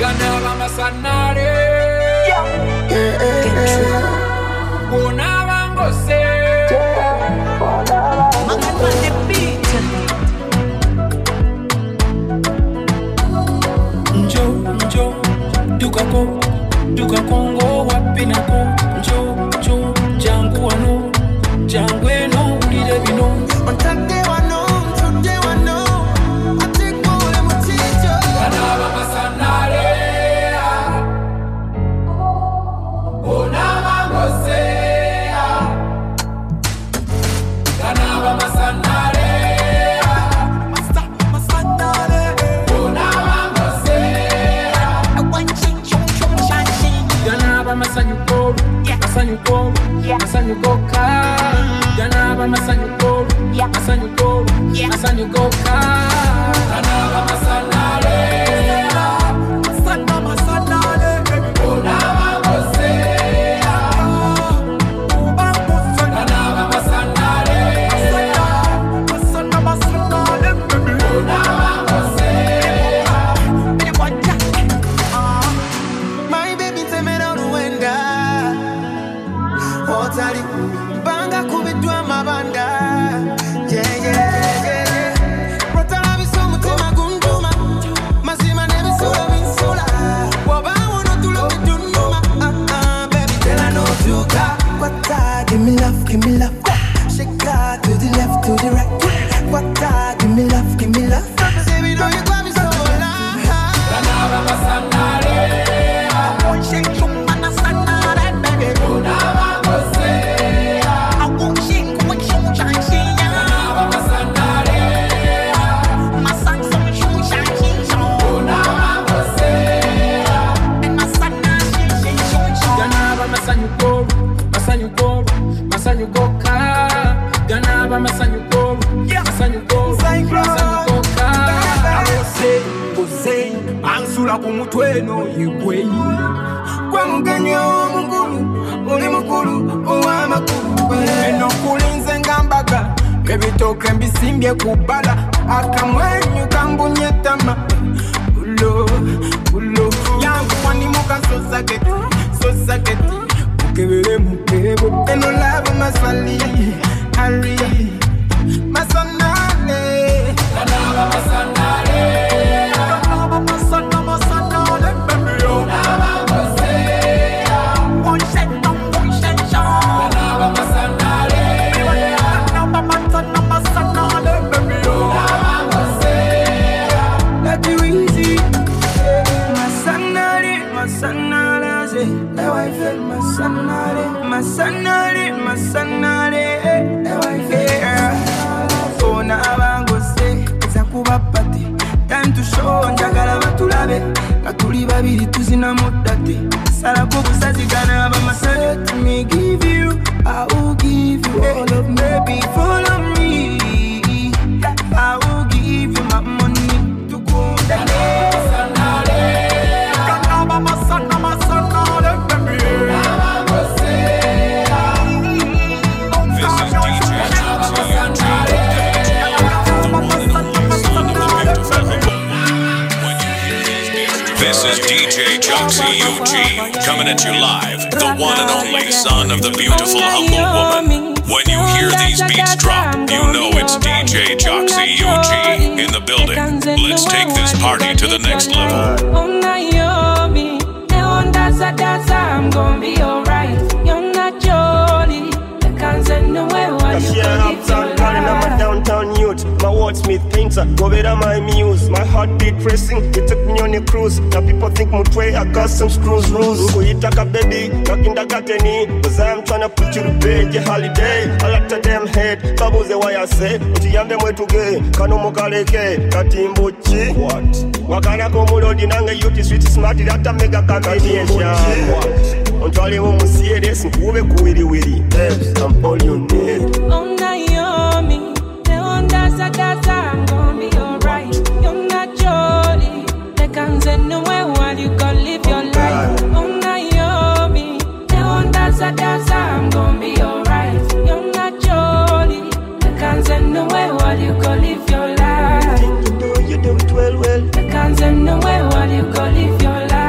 Ganaba masanare. Una bangose. Njo, duka kongo wapinako. Njo, jangu wano, jangu eno ulide bino. Ontake wano, today wano. Atiko ule mutijo. Ganaba masanare. Una bangose. Ganaba masanare. Masanyukoka Ganaba masanyukoro Masanyukoka Ganaba masanare Masanare Ganaba gosea Ganaba masanare Masanare Ganaba gosea My baby tell me now to end Otari banga kubitwa mabanda yeah Rotala bisomu tema gunduma Mazima nebisula binsula Waba wono tulo bidunuma Baby tell her no tuka Wata give me love Shake that to the left to the right Wata give me love Say me know you got me so alive Ganaba masanare Shake you manasanare baby Ganaba Masanyukoka Ganaba masanyukoro Masanyukoka Ose ansula kumutweno yigwe Kwa mugenye omukulu Uli mukulu owa makulu Eno kulinze ngambaga Kebitoke mbisimbye kubala Akamwenyu kambunyetama Ulo Yangu wanimuka sosaketi Kebele mukebo Eno lava maswali Harry Masanale Ganaba masanale Ganaba masanale Baby yo Ganaba gosea One shot Ganaba masanale Ganaba masanale Baby yo Ganaba gosea Let you easy Masanale Ewa ifel masanare Ewa ifel Ona abangose Eza kuba pati Time to show Njagala batulabe Katuli babiri tuzina mudate Sala kubusazi Ganaba masale Let me give you I will give you all of me Baby follow me I will give you my money To go Ganaba masanare baby This is DJ Joxy Eugene coming at you live, the one and only son of the beautiful humble woman. When you hear these beats drop, you know it's DJ Joxy Eugene in the building. Let's take this party to the next level. I'm gonna be alright. You're not jolly. I can't send nowhere while you I'm a downtown youth. My wordsmith painter, go better my muse. My heartbeat pressing, it took me on a cruise. Now people think Mutwe, I got some screws rules. Go eat like a baby, not in the gateni. Cause I'm trying to put you to bed, your holiday. I like to them head, bubbles the way I say. But you have them way to go, Kano Mokaleke, Katimbochi. What? Wakana Komolodi Nanga youth sweet smart, that a mega combination. What? On Charlie Womo see this, and Uwe Kuiri Willy. I'm all you need. Oh, Naomi, the one that's I'm gonna be alright. You're not jolly. They can't send nowhere while you go live your life. Oh, Naomi, the one that's I'm gonna be alright. You're not jolly. They can't send nowhere while you go live your life. You do it well. They can't send nowhere while you go live your life.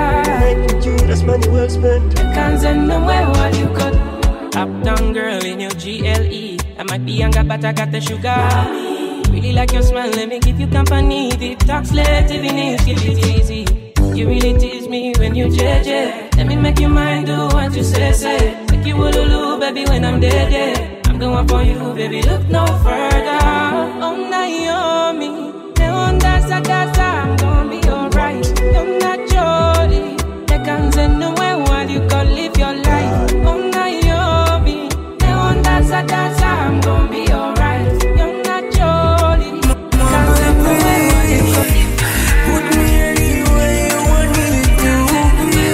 basement. Can't send nowhere while you cut. Uptown girl in your GLE. I might be younger, but I got the sugar. Really like your smile, let me give you company. Deep talk, slave, even if it easy. You really tease me when you JJ. Let me make your mind do what you say. Make you ululu, baby, when I'm dead. I'm the one for you, baby, look no further. Oh, Naomi, the one that's a I'm gonna be alright. You're not Jolly. I can't send nowhere while you go live your life. Oh, Naomi, the one that's a I'm gonna be alright. You're not Jolly. Can't send nowhere while you go live. Put me anywhere you want me to be.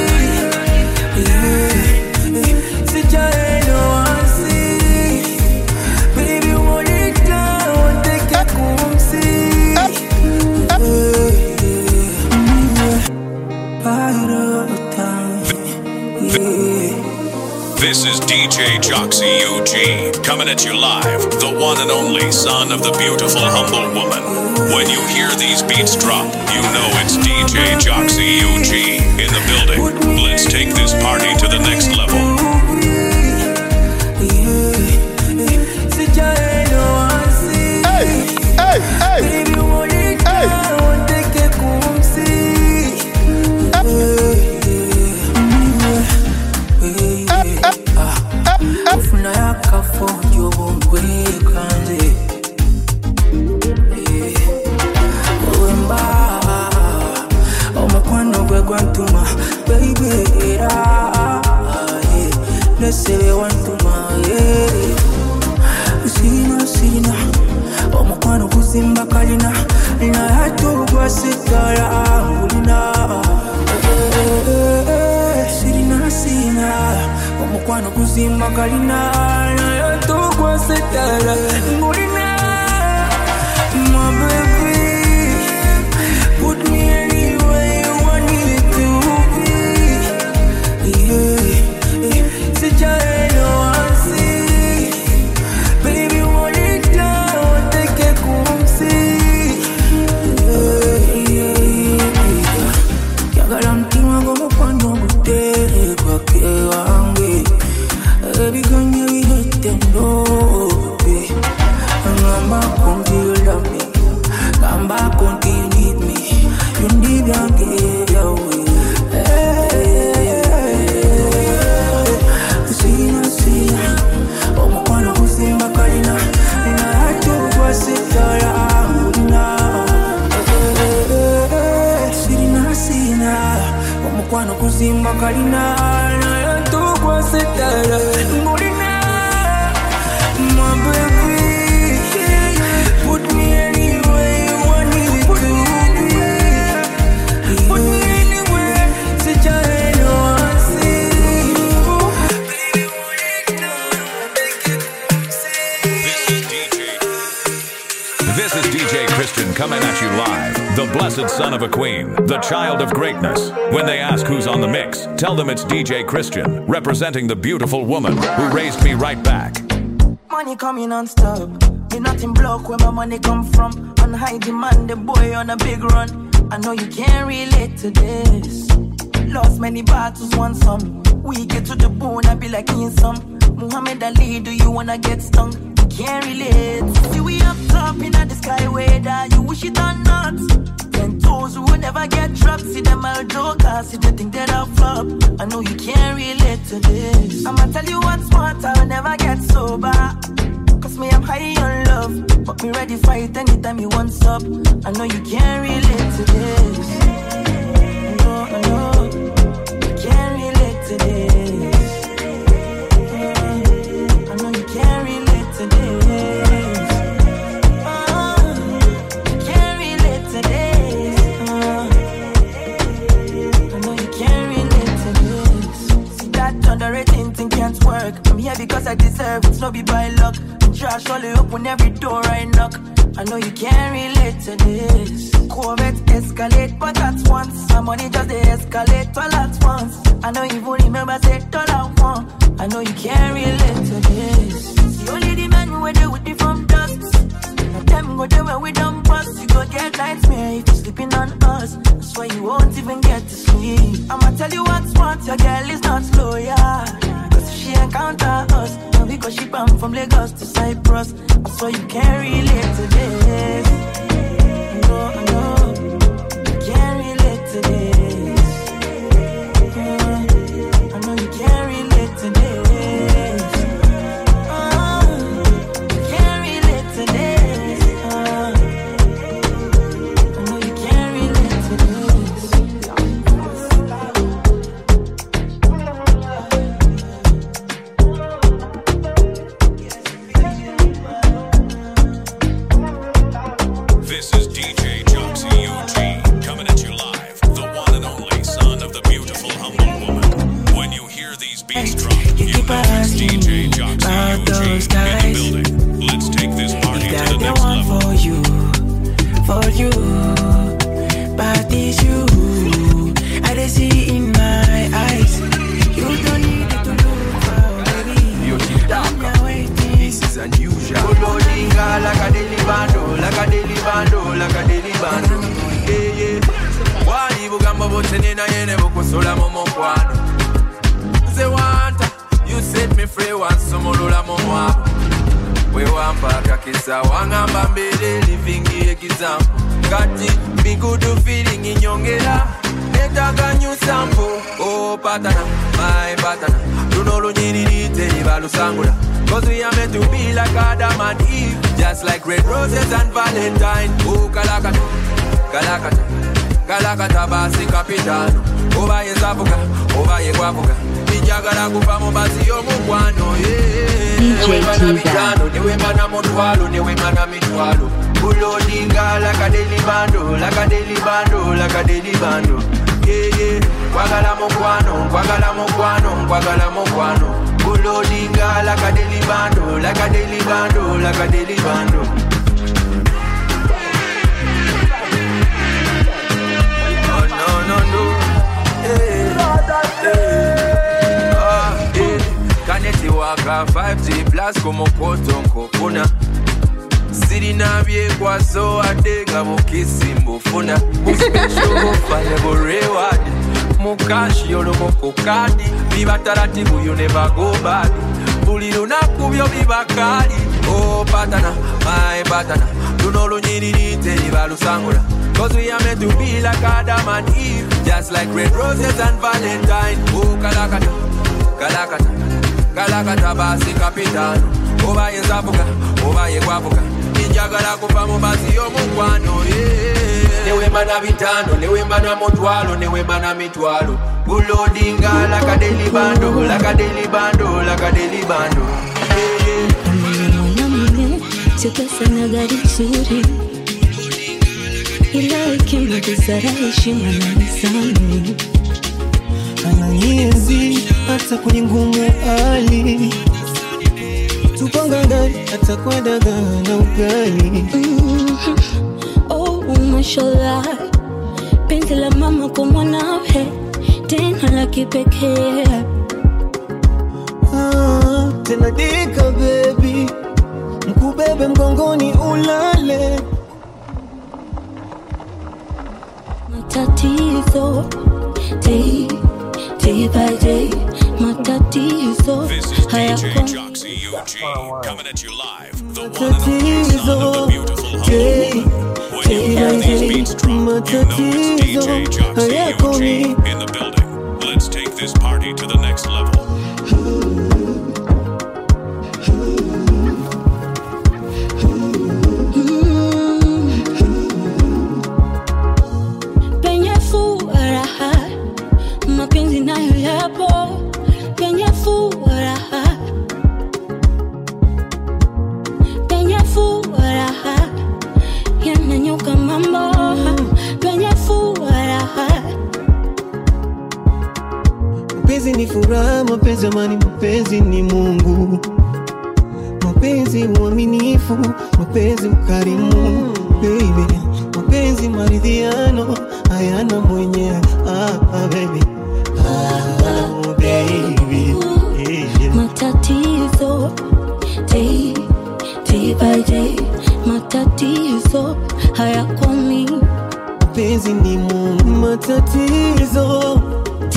Sit your head on and see. Baby, hold it down, take a cool seat. This is DJ Joxy UG, coming at you live, the one and only son of the beautiful, humble woman. When you hear these beats drop, you know it's DJ Joxy UG in the building. Let's take this party to the next level. Coming at you live, the blessed son of a queen, the child of greatness. When they ask who's on the mix, tell them it's DJ Christian, representing the beautiful woman who raised me right back. Money coming non-stop, me nothing block where my money come from. On high demand, the boy on a big run. I know you can't relate to this. Lost many battles, won some. We get to the bone, I be like in some. Muhammad Ali, do you wanna get stung? Can't relate. See we up top in the sky, whether you wish it or not. 10 toes who would never get dropped. See them all jokers, see they think that I'll flop. I know you can't relate to this. I'ma tell you what's smart, I'll never get sober. Cause me, I'm high on love. But me ready fight anytime you want up. I know you can't relate to this. I know, you can't relate to this. I know you can't relate to this. Can't relate to this. I know you can't relate to this. See that underrating thing can't work. I'm here because I deserve it, no be by luck. Trash only open every door I knock. I know you can't relate to this. Corvette escalate, but at once. My money just they escalate all at once. I know you won't remember say $1. I know you can't relate to this. See only the men where they would be from dust. Now them go there when we don't bust. You go get nightmare if you sleeping on us. That's why you won't even get to sleep. I'ma tell you what's what, your girl is not loyal. Cause if she encounter us, no because she bound from Lagos to Cyprus. So you can't relate to this. No, you can't relate to this. I know you can't relate to this. You can't relate to this. I know you can't relate to this. This is DJ Joxy UG, coming at you live, the one and only son of the beautiful, humble woman. When you hear these beats drop, you know it's DJ Joxy UG in the building. Let's take this party to the next level. For you, but it's you. I dey see in my eyes. You don't need to look for, baby. I'm waiting. This is unusual. Loadinga like a daily bando, like a daily bando, like a daily bando. Yeah, yeah. Wali bugamba botene na yene bukusola momo kwano. Ze wanta, you set me free once somolola momo hapo. We wampa kakisa wangamba mbele living example. Kati be good feeling inyongera. Netaga new sample. Oh patana, my patana. Tunolo nyirite ibalusangula. Cause we are meant to be like Adam and Eve, just like red roses and Valentine. Oh, Kalakata, Kalakata, Kalakata basi kapitano. Oba ye zabuka, oba ye guabuka. Nijagala kufamu basi yo mukwano. Niwe mana mitano, niwe mana motwalo, niwe mana mitwalo. Ulodinga like a daily bando, like a daily bando, like a daily bando. Yeah, yeah. Kwagala mokwano, kwagala mokwano, kwagala mokwano. Ulodinga like a daily bando, like a daily bando, like a daily bando. Oh no no no, hey, hey. Kaneti waka 5G plus como kotonko kuna. Siri na bie kwa so adega mukisimbo funa. Special for reward. Mukashi yolo mokokadi. Viva taratibu you never go bad. Bulilo na kubyo bibakali. Oh patana, my patana. Tunolo nyirite ibalusangula. Cause we are meant to be like Adam and Eve, just like red roses and Valentine. Oh Kalakata, Kalakata, Kalakata basi kapitano. Oba ye zabuka, oba ye guabuka. Ninjagala kufamu basi yo mukwano. Newe mana vitano, newe mana motwalo, newe mana mitwalo. Ulodinga like a daily bando, like a daily bando, like a daily bando. Tukasana gari zuri ila ikimba kuzara heshima na nisani ananienzi hata kwenye ngumu hali tupanga gari hata kwa daga na ugali. Oh mashallah penzi la mama kwa mwanawe tena la kipekee. Tena dika baby mkubebe mgongoni ulale. Matatizo day by day, matatizo hayako. This is DJ Joxy UG, coming at you live, the one and only son of the beautiful humble woman. When you hear these beats drop, you know it's DJ Joxy UG in the building. Let's take this party to the next level. Mapenzi nayo yapo penye furaha, penye furaha yananyuka mambo penye furaha. Mapenzi ni furaha, mapenzi amani, mapenzi ni Mungu. Mapenzi uaminifu, mapenzi ukarimu, baby. Mapenzi maridhiano, hayana mwenye, baby. Baby. Matatizo day by day, matatizo hayakomi. Mapenzi ni Mungu, matatizo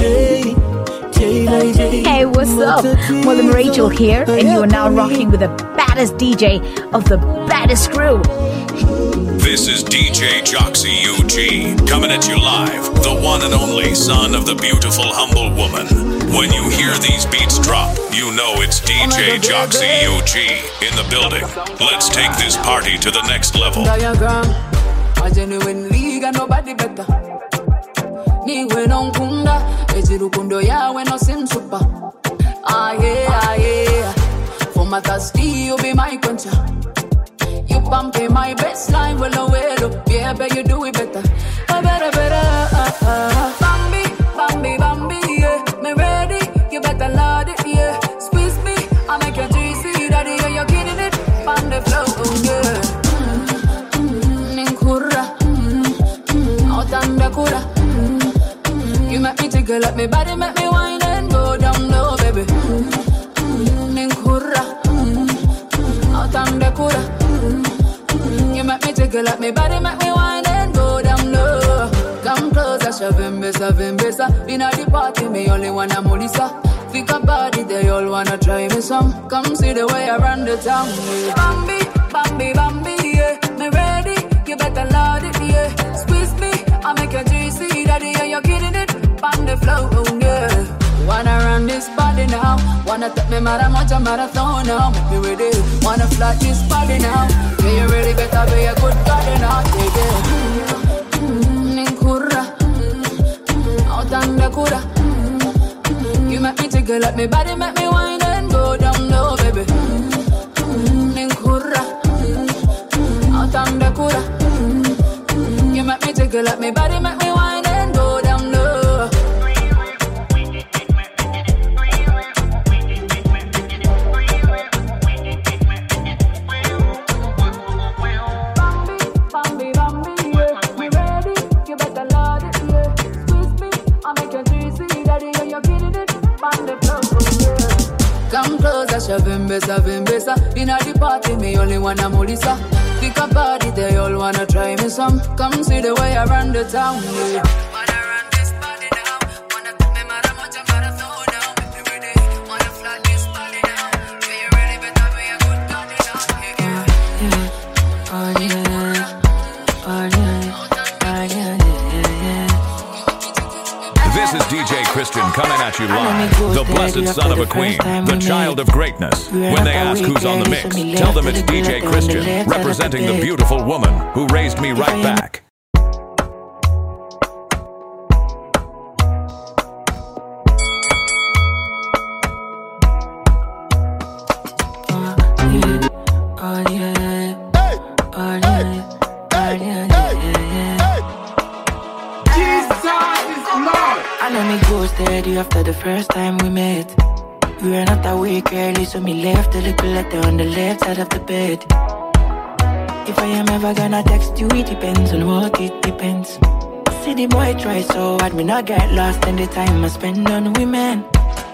love. William Rachel here, and you are now rocking with the baddest DJ of the baddest crew. This is DJ Joxy UG, coming at you live, the one and only son of the beautiful, humble woman. When you hear these beats drop, you know it's DJ Joxy UG in the building. Let's take this party to the next level. Diagram, a genuine league and nobody better. Niwe non kunda, ejirukundo yawe no sin super. Ah yeah. For my thirsty, you be my quencher. You pumping my best line, well, yeah, but you do it better. Better. Bambi, yeah. Me ready, you better load it, yeah. Squeeze me, I make you juicy, daddy, yeah, you're getting it. On the flow, yeah. Ninkura, out on the kura. You make me jiggle like me body, make me wine and go down low, baby. Ninkura, out on the kura. You make me jiggle up me body, make me wine and go down low. Come closer, shavembesa. Inna the party, me only wanna molisa. Think about it, they all wanna try me some. Come see the way I run the town, yeah. Bambi, yeah. Me ready, you better load it, yeah. Squeeze me, I make you juicy, daddy, yeah, you're getting it. On the flow, yeah. Wanna run this body now. Wanna take me marathon now. Make me ready. Wanna fly this body now. Yeah, you really better be a good gardener. Yeah. Ninkura, out on the kura. You make me jiggle like me body, make me wine and go down low, baby. Ninkura, out on the kura. You make me jiggle like me body, make me wine and go down low. Come closer, shavembesa. Inna the party, me only wanna molisa. Think about it, they all wanna try me some. Come see the way I run the town, yeah. Wanna run this party now. Wanna take me marathon now. Make me ready. Wanna fly this party now. Yeah, you really better be a good gardener, This is DJ Christian coming at you live, the blessed son of a queen, the child of greatness. When they ask who's on the mix, tell them it's DJ Christian, representing the beautiful woman who raised me right back. Steady after the first time we met. We were not awake early, so me left a little letter on the left side of the bed. If I am ever gonna text you, it depends on what it depends. See the boy try so hard, me not get lost in the time I spend on women.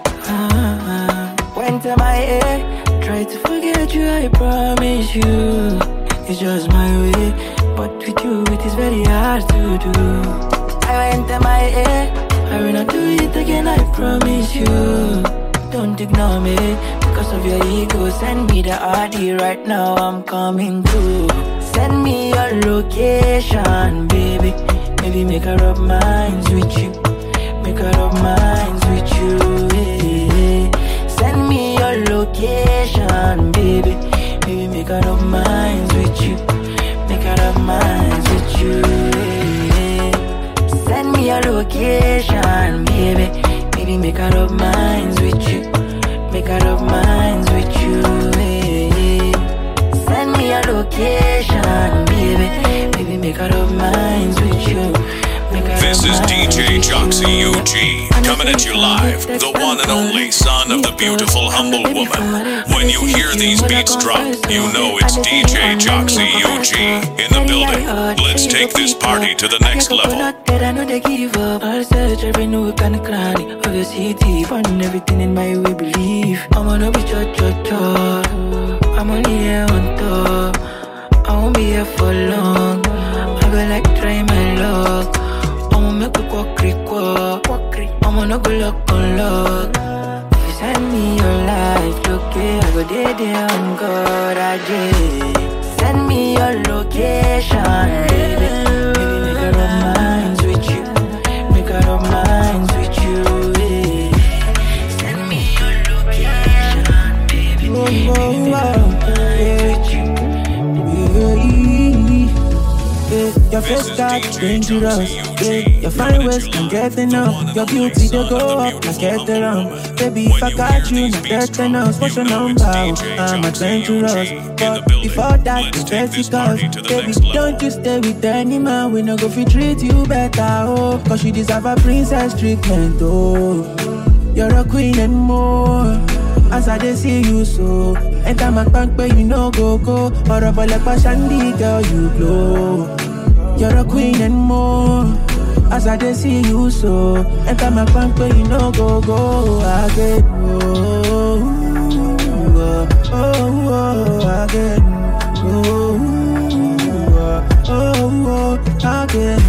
Went to my head, try to forget you, I promise you. It's just my way, but with you it is very hard to do. I went to my head, I will not do it again, I promise you. Don't ignore me because of your ego. Send me the RD right now, I'm coming through. Send me your location, baby. Maybe make her rub minds with you. Make her rub minds with you, yeah. Send me your location, baby. Maybe make her rub minds with you. Make her rub minds with you, yeah. Send me your location, baby. Maybe make her rub minds with you. Make her rub minds with you, baby. Send me your location, baby. Maybe make her rub minds with you. This is DJ Joxy UG, coming at you live, the one and only son of the beautiful, humble woman. When you hear these beats drop, you know it's DJ Joxy UG in the building. Let's take this party to the next level. I'll search every nook and cranny of your city, fund everything in my way believe. I'm gonna be cha-cha-cha, I'm only here on top. I won't be here for long, I go like try my luck. I'ma make a quack. I'ma no go lock on lock. If you send me your life, okay? I go there on God, I did. Send me your location, baby. Baby, make up my minds with you. Make up my minds with you, yeah. Send me your location, baby. Make up my minds with you. Your face got dangerous, yeah. Your fine ways can get enough. Your beauty they go up, like get around. Baby, if I got you, not get enough. What's your number? I'm adventurous, but before that, the verticals. Baby, don't you stay with any man. We no go fi treat you better, oh. Cause you deserve a princess treatment, oh. You're a queen and more. As I dey see you so. Enter my bank, but you no go. Or a like Shandy, girl, you glow. You're a queen and more. As I dey see you so. Enter my bank, but you no go. I get I get I get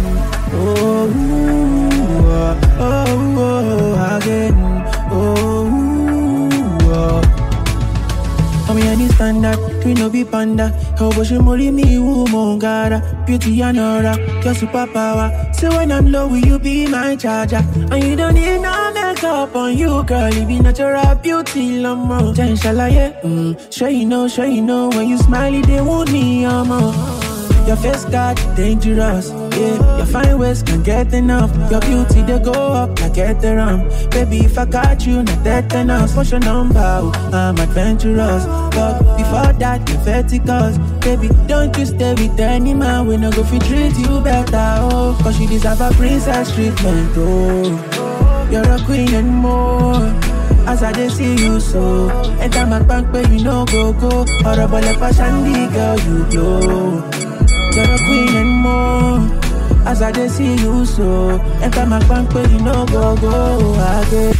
I'm any standard, we no be panda. How about you molly me, woman, gara. Beauty and aura, your superpower. So when I'm low, will you be my charger? And you don't need no makeup on you, girl. You be natural beauty, lamo. Inshallah, sure you know. When you smile, they want me, Your face got dangerous, yeah. Your fine ways can get enough. Your beauty they go up, like get around. Baby, if I got you, not that enough. What's your number? I'm adventurous, but before that, the verticals. Baby, don't you stay with any man. We no go fi treat you better, oh. Cause you deserve a princess treatment, oh. You're a queen and more. As I dey see you so. Enter my bank, but you no go. Or a like Shandy, girl, you glow. You're a queen and more. As I dey see you so. Enter my bank, but you no go. I get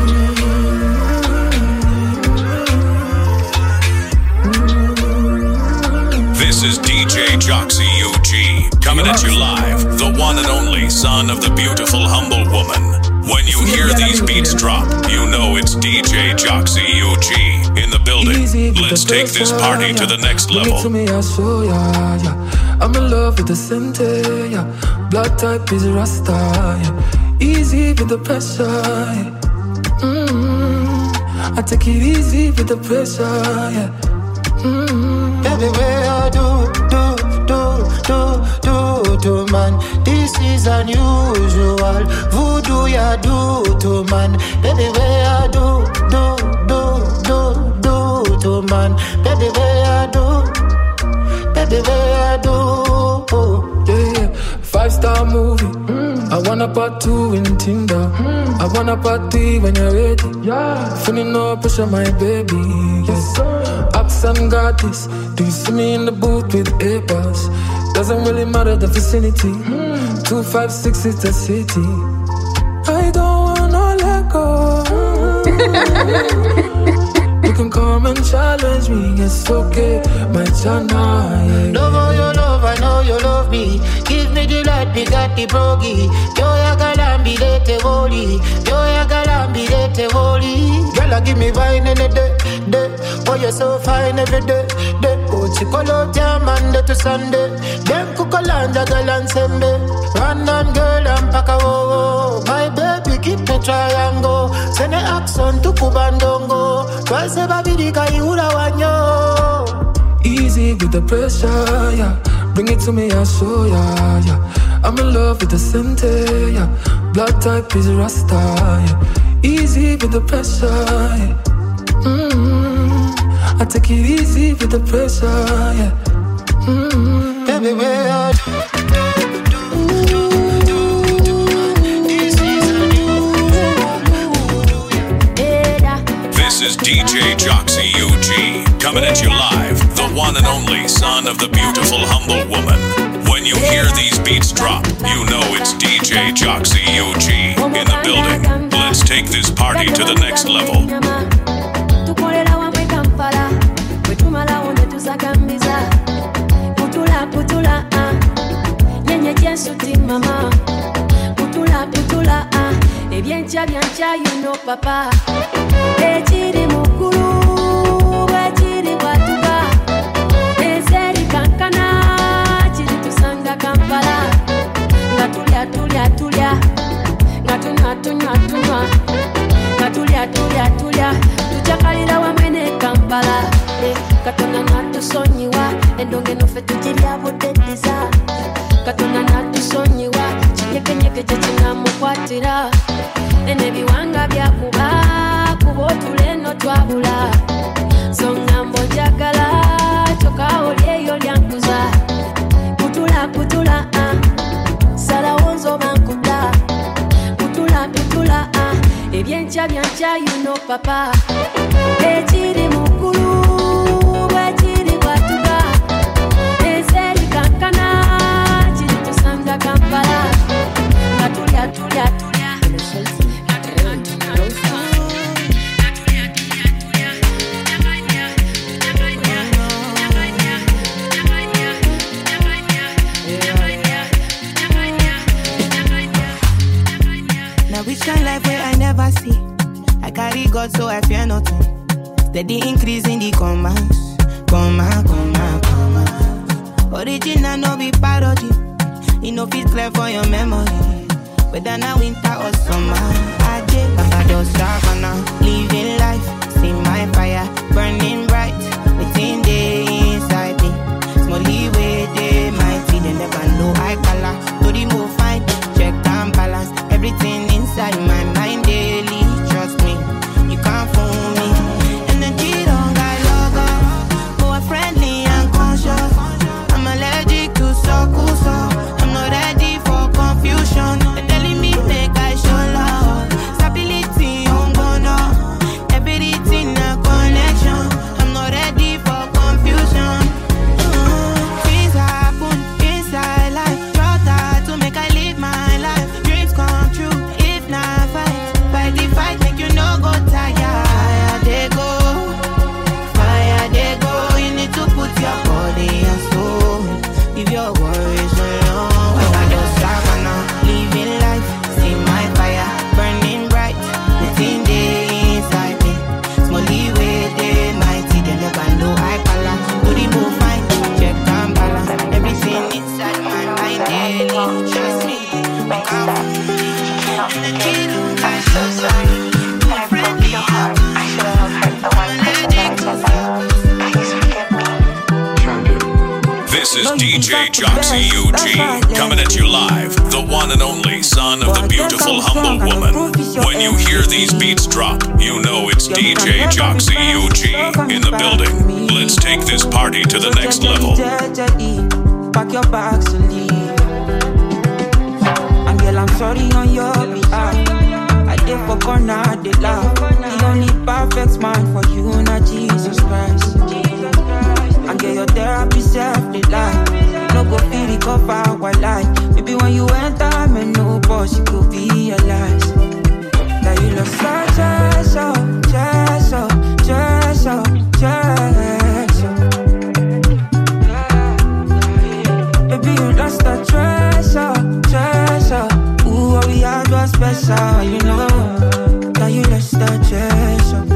This is DJ Joxy UG, coming at you live, the one and only son of the beautiful, humble woman. When you hear these beats drop, you know it's DJ Joxy UG in the building. Let's take this party to the next level. To me, I show ya, yeah. I'm in love with the center, yeah. Blood type is Rasta, yeah. Easy with the pressure, yeah. I take it easy with the pressure, yeah. Everywhere I do, man. This is unusual. Voodoo ya do, man. Everywhere I do, man. Everywhere I do. Yeah. 5-star movie. I want a part 2 in Tinder. I want a part 3 when you're ready. Feeling no pressure, my baby. Yes. Accent got this. Do you see me in the booth with A-bars? Doesn't really matter the vicinity. 256 is the city. I don't wanna let go. You can come and challenge me, it's okay, my chana, yeah. Love how you love, I know you love me. Give me the light, we got the brogy. Yo ya galambi lete holy. Yo ya galambi lete holy. Girl, give me wine in the day. Oh, you're so fine every day. Oh, chikolo jam Monday to Sunday. Them kukolanja girl and sembe. Random girl and paka wo. My baby keep me triangle. Send the accent to Kubandongo. Twice a baby kai ura wanyo. Easy with the pressure, yeah. Bring it to me, I'll show ya, yeah. I'm in love with the center, yeah. Blood type is Rasta, yeah. Easy with the pressure, yeah. I take it easy with the pressure, yeah. Everywhere I This is DJ Joxy UG, coming at you live, the one and only son of the beautiful, humble woman. When you hear these beats drop, you know it's DJ Joxy UG in the building. Let's take this party to the next level. ebyenkya byankya you know papa ekiri mukulu bwekiri bwatuga enseri kankana kiri tusanga Kampala nga tulya nga tunywa nga tulya tujakalira wamene Kampala Katonda natusonyiwa endonge nofe tugirya budediza Katonda natusonyiwa kinyekenyeke gye kinamukwatira enebiwanga byakuba kuba otuleno twabula so ngambo njagala kyokawolyeyo lyankuza kutula salawo nzoba nkuta kutula ebyenkya byankya you know papa ekiri mukulu bwekiri bwatuga enseri kankana kiri tusanga Kampala nga tulya Now which kind life where I never see I carry God so I fear nothing Steady increase in the commas Original no be parody It no fit clear for your memory Whether now winter or summer I did Papa savannah Living life See my fire Burning bright Within the inside me Small leeway They mighty They never know I color To the move fine Check and balance Everything inside my mind daily Trust me You can't fool me Energy don't got logo More friendly and conscious I'm allergic to so I'm not ready for confusion They're telling me make I show love Stability on gonna Everything a connection I'm not ready for confusion Things happen inside life Try to make I live my life Dreams come true if not fight the fight make you no go tired Fire they go You need to put your body and soul Leave your worries alone I just savannah Living life See my fire Burning bright Within the inside me Small leeway They mighty They never know I color Do the move fine Check and balance Everything inside my mind daily Trust me I can't Energy don't got so sorry My friend your heart I should have heard the one Please forgive me This is DJ Joxy UG coming at you live, the one and only son of the beautiful humble woman. When you hear these beats drop, you know it's DJ Joxy UG in the building. Let's take this party to the next level. Pack your bags to leave. And girl, I'm sorry on your behalf. I did for corner, they laugh. The only perfect man for you, not Jesus Christ. And get your therapy self, they lie. No go feel the cover, while lie. Maybe when you enter, man, no boss, you could be alive. That you lost Baby, you lost the treasure. Ooh, what we had was special, you know. That you lost the treasure.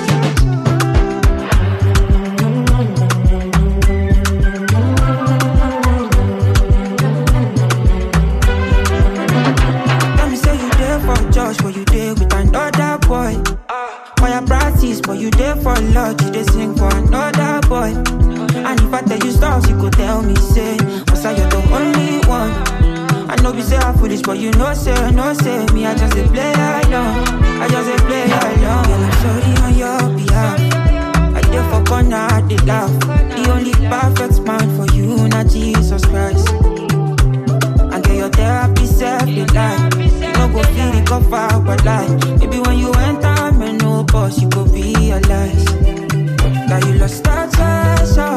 But you there with another boy. Fire practice, but you there for love. You they sing for another boy. And if I tell you stuff, you could tell me, say, was I you're the only one? I know we say I foolish, but you know, say, me, I just a play alone. Girl, I'm sorry on your behalf. I there for corner, they laugh. The only perfect man for you, not Jesus Christ. And get your therapy self, they lie. No go feel the cover, but lie. Maybe when you enter, man, no boss, you go realize that you lost that treasure.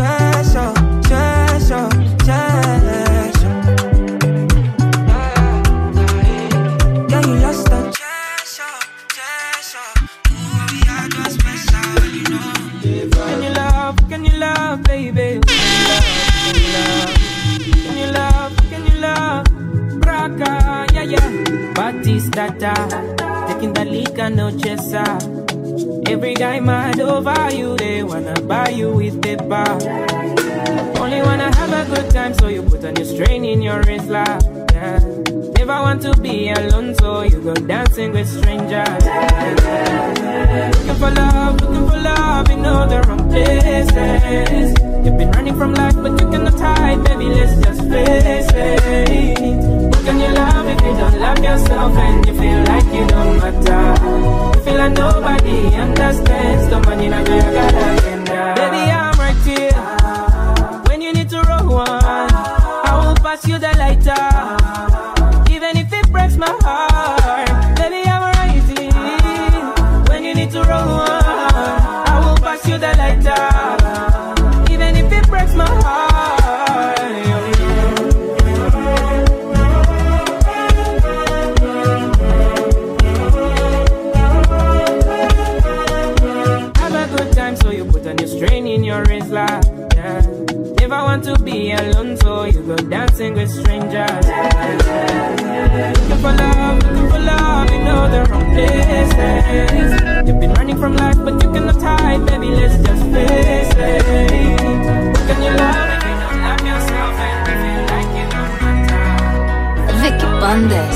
Yeah, you lost that treasure. Ooh, we had was special, you know. Can you love, baby? Can you love? Braka, yeah. Batistata. in the liquor, no chaser. Every guy mad over you, they wanna buy you with paper. Only wanna have a good time, so you put a new strain in your wrist, like, yeah. Never want to be alone, so you go dancing with strangers. Looking for love in all the wrong places. You've been running from life, but you cannot hide, baby, let's just face it. What can you love if you don't love yourself and you feel like you don't matter? You feel like nobody understands the money that you gotta end up. Baby, I'm right here when you need to roll one. I will pass you the lighter, even if it breaks my heart. Baby, I'm right here when you need to roll one. I will pass you the lighter, even if it breaks my heart. Have a good time, so you put a new strain in your wrist, like, yeah. Never want to be alone, so you go dancing with strangers. Looking for love in all the wrong places. You've been running from life, but you cannot hide, baby, let's just face it. What can you love if you don't love yourself and you feel like you don't matter? Vicky Bandes.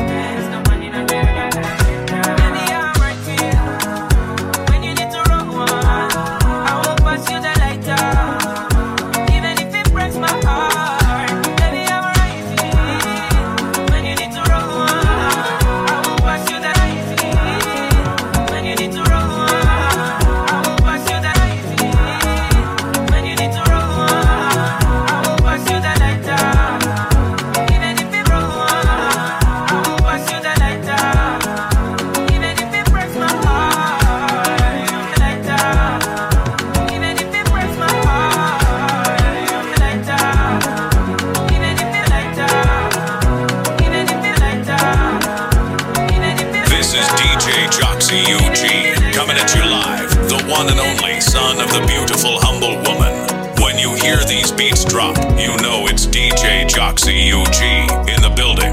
Coming at you live, the one and only son of the beautiful, humble woman. When you hear these beats drop, you know it's DJ Joxy UG in the building.